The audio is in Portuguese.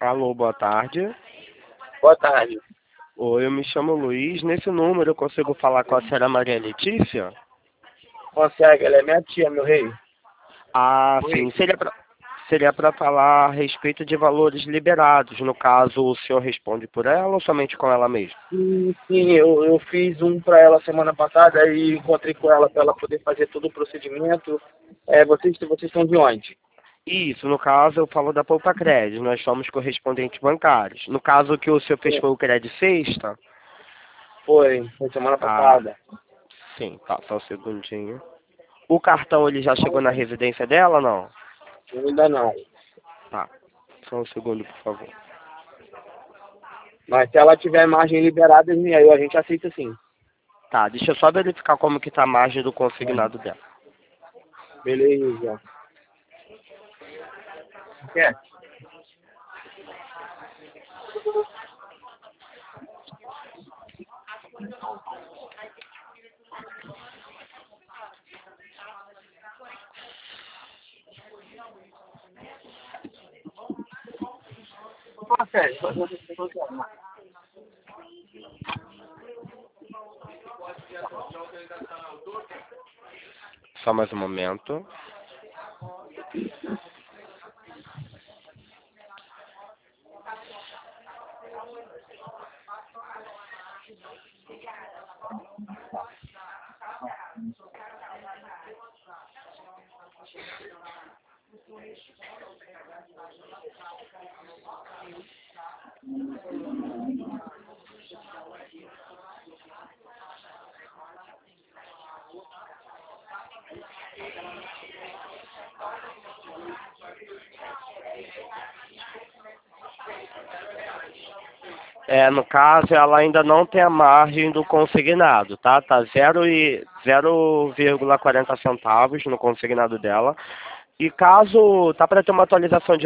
Alô, boa tarde. Boa tarde. Oi, eu me chamo Luiz. Nesse número eu consigo falar com a senhora Maria Letícia? Consegue, ela é minha tia, meu rei. Ah, Oi. sim. Seria para falar a respeito de valores liberados. No caso, o senhor responde por ela ou somente com ela mesma? Sim, eu fiz um para ela semana passada e encontrei com ela para ela poder fazer todo o procedimento. Vocês estão de onde? Isso, no caso eu falo da Poupa Crédito. Nós somos correspondentes bancários. No caso que o senhor fez foi o Crédito Sexta? Foi semana Ah, passada. sim, tá, só um segundinho. O cartão ele já chegou na residência dela ou não? Ainda não. Tá, só um segundo, por favor. Mas se ela tiver margem liberada, aí a gente aceita sim. Tá, deixa eu só verificar como que tá a margem do consignado dela. Beleza. Quer? Consegue. Só mais um momento. No caso, ela ainda não tem a margem do consignado, tá? Tá 0,40 centavos no consignado dela. E caso, tá para ter uma atualização de